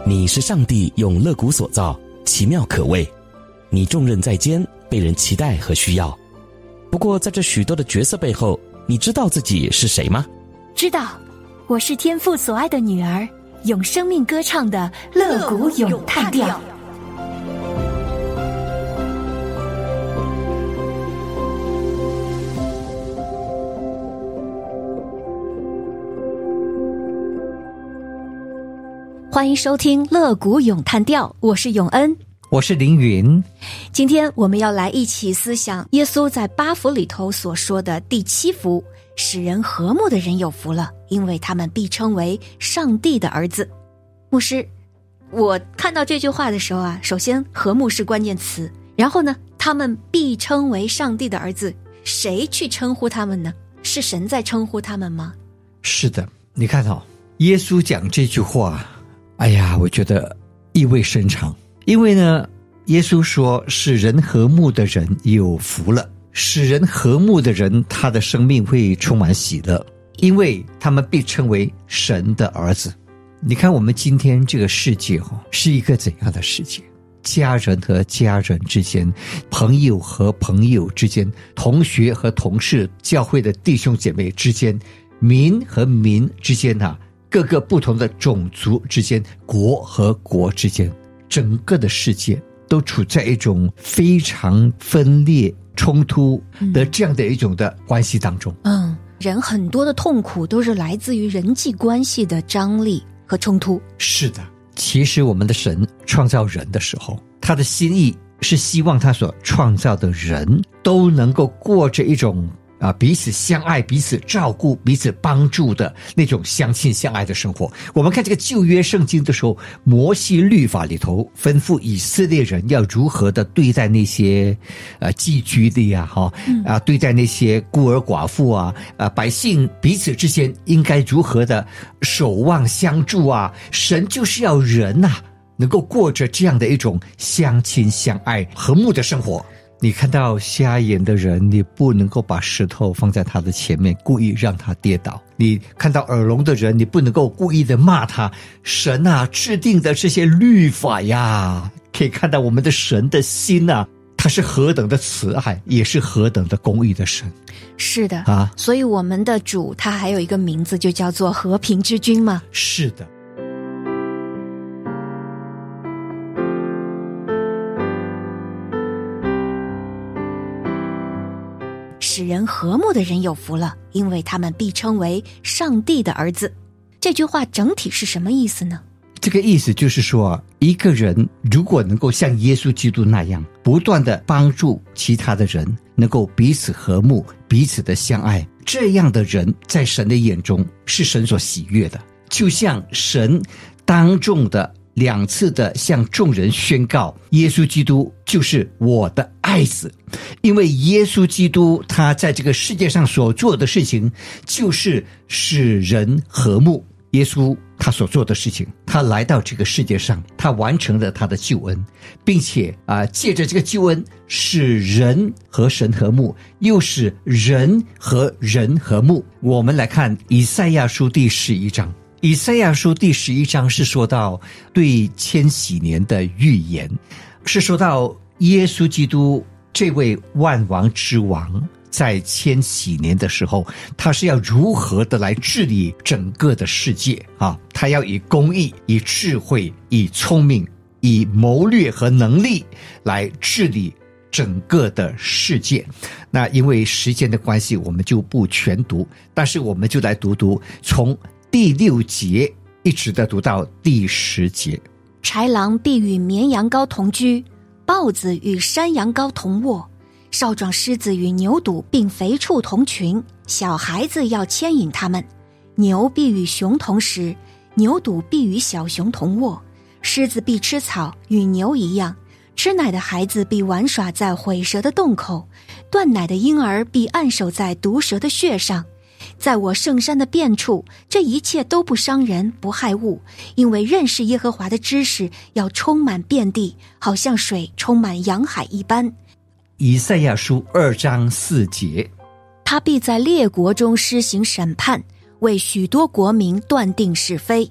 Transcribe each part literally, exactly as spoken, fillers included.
你是上帝用肋骨所造，奇妙可畏。你重任在肩，被人期待和需要。不过在这许多的角色背后，你知道自己是谁吗？ 知道，我是天父所爱的女儿，用生命歌唱的肋骨咏叹调。欢迎收听肋骨咏叹调，我是永恩， 我是凌云。 今天我们要来一起思想耶稣在八福里头所说的第七福，使人和睦的人有福了，因为他们必称为上帝的儿子。牧师，我看到这句话的时候啊，首先和睦是关键词，然后呢，他们必称为上帝的儿子，谁去称呼他们呢？是神在称呼他们吗？ 是的，你看哦，耶稣讲这句话，哎呀，我觉得意味深长。因为呢，耶稣说使人和睦的人有福了，使人和睦的人他的生命会充满喜乐，因为他们被称为神的儿子。你看我们今天这个世界哦，是一个怎样的世界？家人和家人之间，朋友和朋友之间，同学和同事，教会的弟兄姐妹之间，民和民之间啊，各个不同的种族之间，国和国之间，整个的世界都处在一种非常分裂冲突的这样的一种的关系当中。 嗯，人很多的痛苦都是来自于人际关系的张力和冲突。 是的，其实我们的神创造人的时候，他的心意是希望他所创造的人都能够过着一种啊，彼此相爱、彼此照顾、彼此帮助的那种相亲相爱的生活。我们看这个旧约圣经的时候，摩西律法里头吩咐以色列人要如何的对待那些呃寄居的呀，哈、嗯、啊，对待那些孤儿寡妇啊，啊，百姓彼此之间应该如何的守望相助啊。神就是要人呐、啊，能够过着这样的一种相亲相爱、和睦的生活。你看到瞎眼的人，你不能够把石头放在他的前面，故意让他跌倒。你看到耳聋的人，你不能够故意的骂他。神啊，制定的这些律法呀，可以看到我们的神的心啊，他是何等的慈爱，也是何等的公义的神。 是的啊， 所以我们的主他还有一个名字，就叫做和平之君嘛。 是的。 使人和睦的人有福了，因为他们必称为上帝的儿子。这句话整体是什么意思呢？ 这个意思就是说，一个人如果能够像耶稣基督那样不断的帮助其他的人，能够彼此和睦，彼此的相爱，这样的人在神的眼中是神所喜悦的。就像神当众的两次的向众人宣告，耶稣基督就是我的爱子。因为耶稣基督他在这个世界上所做的事情就是使人和睦。耶稣他所做的事情，他来到这个世界上，他完成了他的救恩，并且啊、呃，借着这个救恩使人和神和睦，又使人和人和睦。我们来看以赛亚书第十一章。以赛亚书第十一章是说到对千禧年的预言，是说到耶稣基督这位万王之王在千禧年的时候，他是要如何的来治理整个的世界啊？他要以公义、以智慧、以聪明、以谋略和能力来治理整个的世界。那因为时间的关系，我们就不全读，但是我们就来读读从第六节一直的读到第十节。 豺狼必与绵羊羔同居，豹子与山羊羔同卧，少壮狮子与牛犊并肥畜同群，小孩子要牵引他们。牛必与熊同食，牛犊必与小熊同卧，狮子必吃草，与牛一样。吃奶的孩子必玩耍在毁蛇的洞口，断奶的婴儿必按手在毒蛇的穴上。在我圣山的遍处，这一切都不伤人，不害物，因为认识耶和华的知识要充满遍地，好像水充满洋海一般。 以赛亚书二章四节， 他必在列国中施行审判，为许多国民断定是非。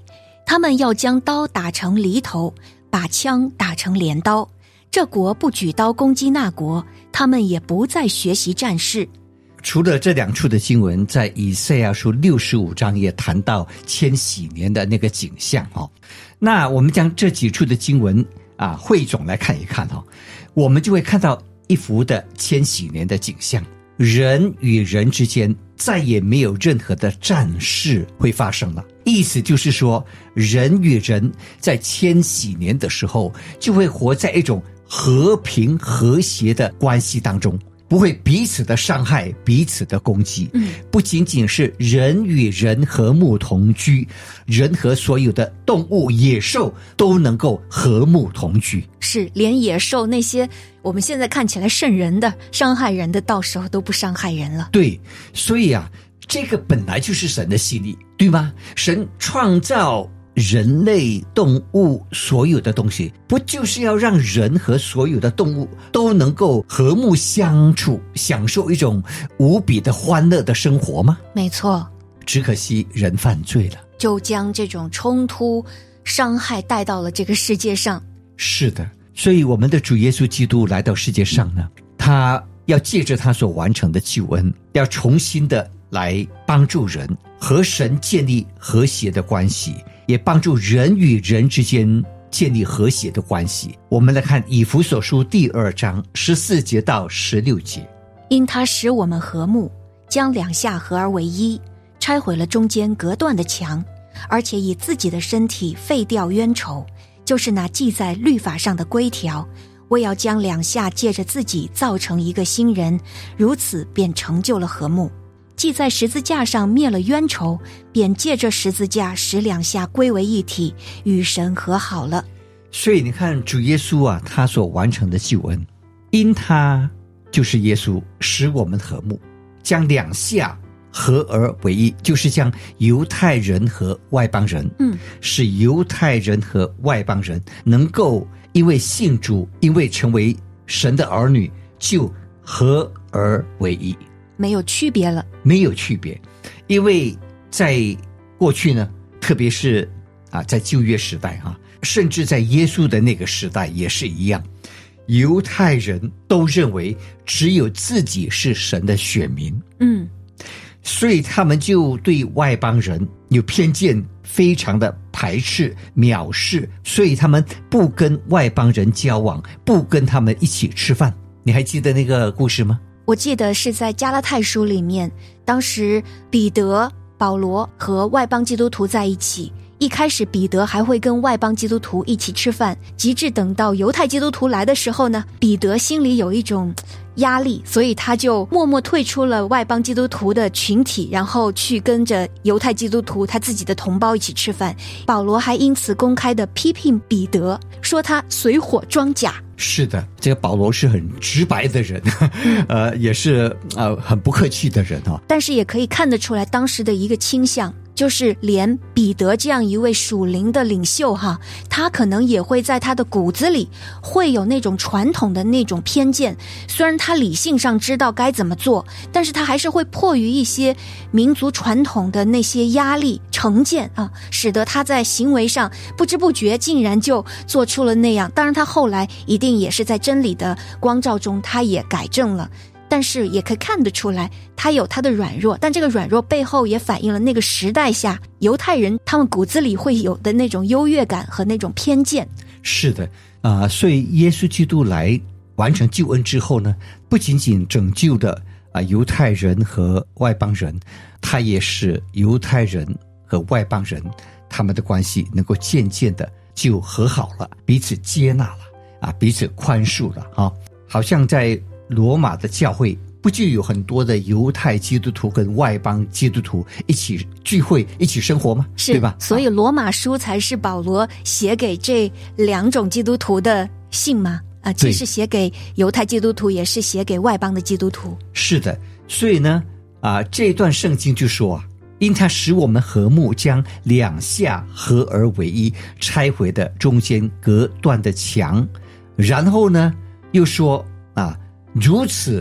他们要将刀打成犁头，把枪打成镰刀。这国不举刀攻击那国，他们也不再学习战事。 除了这两处的经文，在以赛亚书六十五章也谈到千禧年的那个景象哦。那我们将这几处的经文啊汇总来看一看哦，我们就会看到一幅的千禧年的景象。人与人之间再也没有任何的战事会发生了，意思就是说，人与人在千禧年的时候就会活在一种和平和谐的关系当中，不会彼此的伤害，彼此的攻击。嗯，不仅仅是人与人和睦同居，人和所有的动物野兽都能够和睦同居。 是，连野兽那些我们现在看起来瘆人的伤害人的，到时候都不伤害人了。 对，所以啊，这个本来就是神的心意，对吗？神创造人类动物所有的东西，不就是要让人和所有的动物都能够和睦相处，享受一种无比的欢乐的生活吗？ 没错， 只可惜人犯罪了， 就将这种冲突伤害带到了这个世界上。 是的，所以我们的主耶稣基督来到世界上呢，他要借着他所完成的救恩，要重新的来帮助人和神建立和谐的关系，也帮助人与人之间建立和谐的关系。我们来看以弗所书第二章十四节到十六节。 因他使我们和睦，将两下合而为一，拆毁了中间隔断的墙，而且以自己的身体废掉冤仇，就是那记在律法上的规条，为要将两下借着自己造成一个新人，如此便成就了和睦。既在十字架上灭了冤仇，便借着十字架使两下归为一体，与神和好了。 所以你看主耶稣啊，他所完成的救恩，因他就是耶稣使我们和睦，将两下合而为一，就是将犹太人和外邦人，嗯，使犹太人和外邦人能够因为信主，因为成为神的儿女，就合而为一， 没有区别了， 没有区别。因为在过去呢，特别是啊，在旧约时代啊，甚至在耶稣的那个时代也是一样，犹太人都认为只有自己是神的选民，嗯，所以他们就对外邦人有偏见，非常的排斥藐视，所以他们不跟外邦人交往，不跟他们一起吃饭。你还记得那个故事吗？ 我记得是在加拉太书里面，当时彼得、保罗和外邦基督徒在一起，一开始彼得还会跟外邦基督徒一起吃饭，直至等到犹太基督徒来的时候呢，彼得心里有一种压力，所以他就默默退出了外邦基督徒的群体，然后去跟着犹太基督徒他自己的同胞一起吃饭。保罗还因此公开的批评彼得，说他随火装甲。 是的，这个保罗是很直白的人，呃，也是呃很不客气的人哦。 但是也可以看得出来当时的一个倾向，就是连彼得这样一位属灵的领袖哈，他可能也会在他的骨子里会有那种传统的那种偏见。虽然他理性上知道该怎么做，但是他还是会迫于一些民族传统的那些压力成见啊，使得他在行为上不知不觉竟然就做出了那样。当然他后来一定也是在真理的光照中他也改正了，但是也可以看得出来他有他的软弱，但这个软弱背后也反映了那个时代下犹太人他们骨子里会有的那种优越感和那种偏见。 是的啊、呃，所以耶稣基督来完成救恩之后呢，不仅仅拯救的啊、呃、犹太人和外邦人，他也使犹太人和外邦人他们的关系能够渐渐的就和好了，彼此接纳了啊，彼此宽恕了啊。好像在罗马的教会不就有很多的犹太基督徒跟外邦基督徒一起聚会一起生活吗？ 是， 对吧？ 所以罗马书才是保罗写给这两种基督徒的信吗？啊，既是写给犹太基督徒，也是写给外邦的基督徒。 是的，所以呢啊，这段圣经就说啊，因他使我们和睦，将两下合而为一，拆毁的中间隔断的墙。然后呢又说啊，如此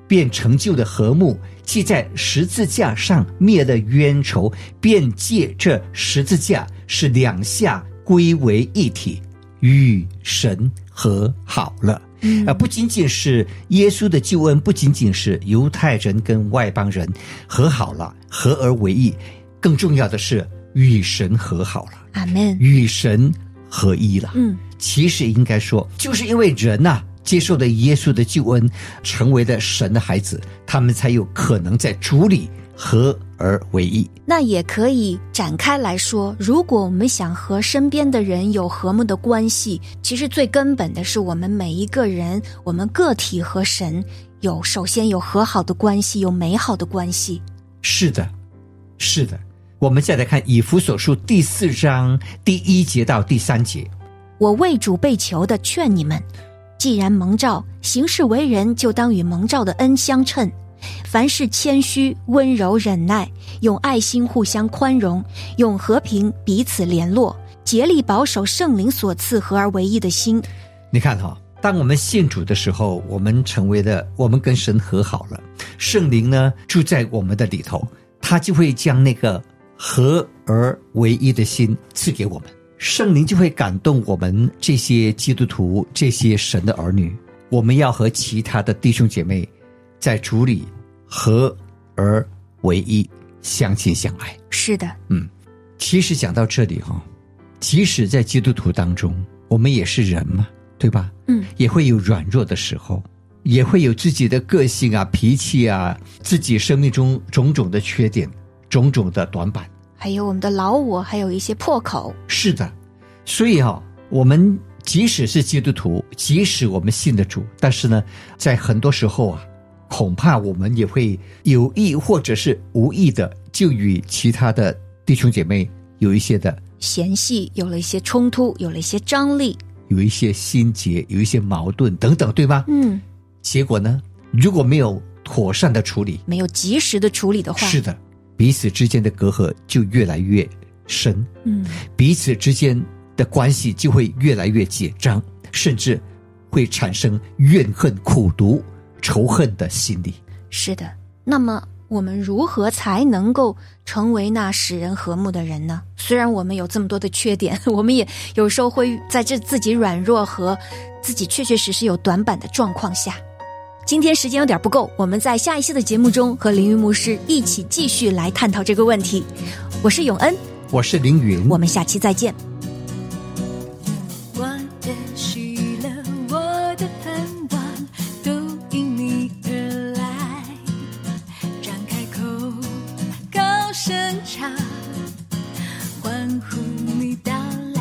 便成就了和睦，既在十字架上灭了冤仇，便借这十字架使两下归为一体，与神和好了。嗯、不仅仅是耶稣的救恩，不仅仅是犹太人跟外邦人和好了，合而为一，更重要的是与神和好了。 阿们， 与神合一了。 嗯， 其实应该说，就是因为人呐、啊、接受了耶稣的救恩，成为了神的孩子，他们才有可能在主里合而为一。 那也可以展开来说，如果我们想和身边的人有和睦的关系，其实最根本的是我们每一个人，我们个体和神有首先有和好的关系，有美好的关系。 是的，是的。我们再来看以弗所书第四章第一节到第三节。 我为主被囚的劝你们，既然蒙召，行事为人就当与蒙召的恩相称。凡事谦虚、温柔、忍耐，用爱心互相宽容，用和平彼此联络，竭力保守圣灵所赐合而为一的心。 你看哈、哦，当我们信主的时候，我们成为了，我们跟神和好了，圣灵呢住在我们的里头，他就会将那个合而为一的心赐给我们。圣灵就会感动我们这些基督徒，这些神的儿女，我们要和其他的弟兄姐妹在主里合而为一，相亲相爱。 是的， 嗯，其实讲到这里哈、哦，即使在基督徒当中，我们也是人嘛，对吧？ 嗯， 也会有软弱的时候，也会有自己的个性啊、脾气啊，自己生命中种种的缺点、种种的短板， 还有我们的老我，还有一些破口。 是的，所以哈、哦，我们即使是基督徒，即使我们信的主，但是呢，在很多时候啊，恐怕我们也会有意或者是无意的，就与其他的弟兄姐妹有一些的嫌隙，有了一些冲突，有了一些张力， 有一些心结，有一些矛盾等等，对吗？ 嗯， 结果呢，如果没有妥善的处理， 没有及时的处理的话， 是的，彼此之间的隔阂就越来越深， 嗯， 彼此之间的关系就会越来越紧张，甚至会产生怨恨、苦毒、仇恨的心理。 是的，那么我们如何才能够成为那使人和睦的人呢？虽然我们有这么多的缺点，我们也有时候会在这自己软弱和自己确确实实有短板的状况下。今天时间有点不够，我们在下一期的节目中和凌云牧师一起继续来探讨这个问题。我是永恩， 我是凌云， 我们下期再见。 我的喜乐，我的盼望，都因你而来。张开口，高声唱，欢呼你到来。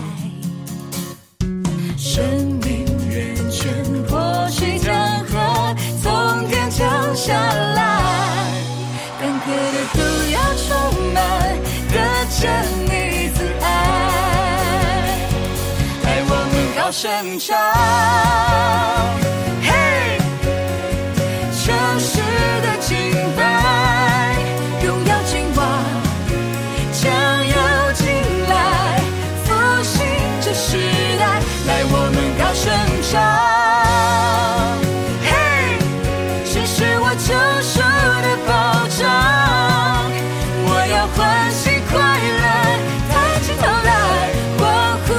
生命源泉活水江河，从天降下来。干渴的都要充满，得着你慈爱。来，我们高声唱，嘿，城市的敬拜，荣耀君王将要进来，复兴这时代。来，我们高声唱，嘿，这是我救赎的保障，我要欢喜快乐，抬起头来欢呼。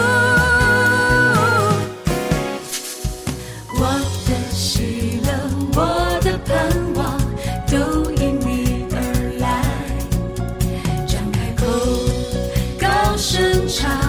我的喜乐，我的盼望，都因你而来。张开口，高声唱。